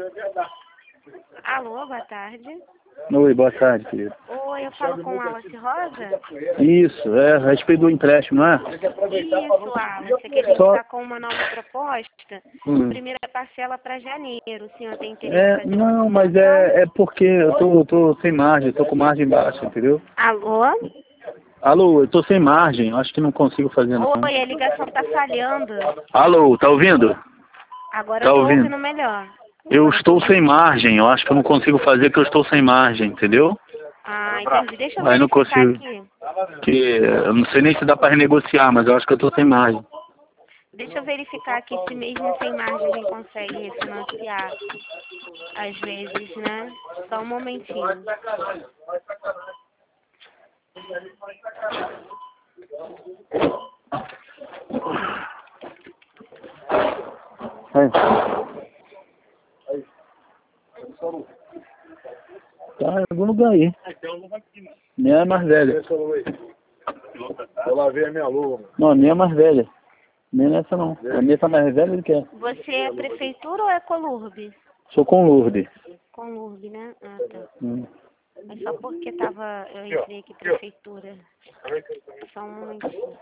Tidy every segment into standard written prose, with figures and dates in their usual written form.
Alô, boa tarde. Oi, boa tarde, querido. Oi, eu falo com Wallace Rosa? Isso, a respeito do empréstimo, não é? Isso, Wallace, que a gente está com uma nova proposta. Primeira parcela para janeiro. O senhor tem interesse em fazer Não, uma mas simulação? é porque eu tô sem margem, tô com margem baixa, entendeu? Alô? Alô, eu tô sem margem, eu acho que não consigo fazer não. Oi, a ligação tá falhando. Alô, tá ouvindo? Agora Tá eu tô ouvindo? ouvindo melhor. Eu Agora eu tô estou sem ouvindo. margem, eu acho que eu não consigo fazer porque eu estou sem margem, entendeu? Ah, entendi. Deixa eu Aí não verificar consigo, aqui. que eu não sei nem se dá para renegociar, mas eu acho que eu tô sem margem. Deixa eu verificar aqui se mesmo sem margem a gente consegue refinanciar. Às vezes, né? Só um momentinho. Aí. Tá em algum lugar aí. Minha é mais velha. Eu lavei a minha luva. Não, a minha é mais velha. Nem nessa não. A minha tá mais velha do que é. Você é prefeitura ou é Colurbe? Sou com Lourdes. Colurbe, né? Ah, tá. É só porque eu entrei aqui prefeitura. Só um momentinho.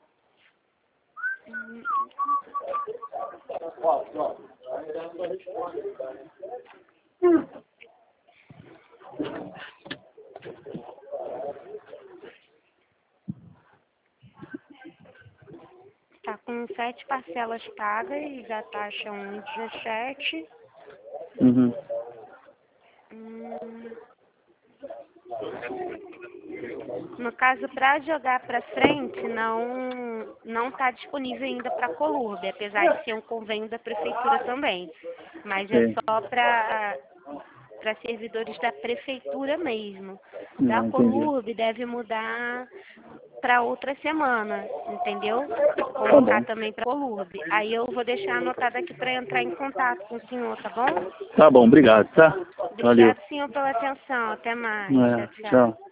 Tá com 7 parcelas pagas e a taxa 1,17. Uhum. No caso, para jogar para frente, não está disponível ainda para Colurbe, apesar de ser um convênio da prefeitura também. Mas é Sim. só para servidores da prefeitura mesmo. Da Não, entendi. Colurbe deve mudar para outra semana, entendeu? Tá Colocar bom. também para Colurbe. Aí eu vou deixar anotado aqui para entrar em contato com o senhor, tá bom? Tá bom, obrigado, tá? Valeu. Obrigado, senhor, pela atenção. Até mais. Tchau, É, tchau. tchau.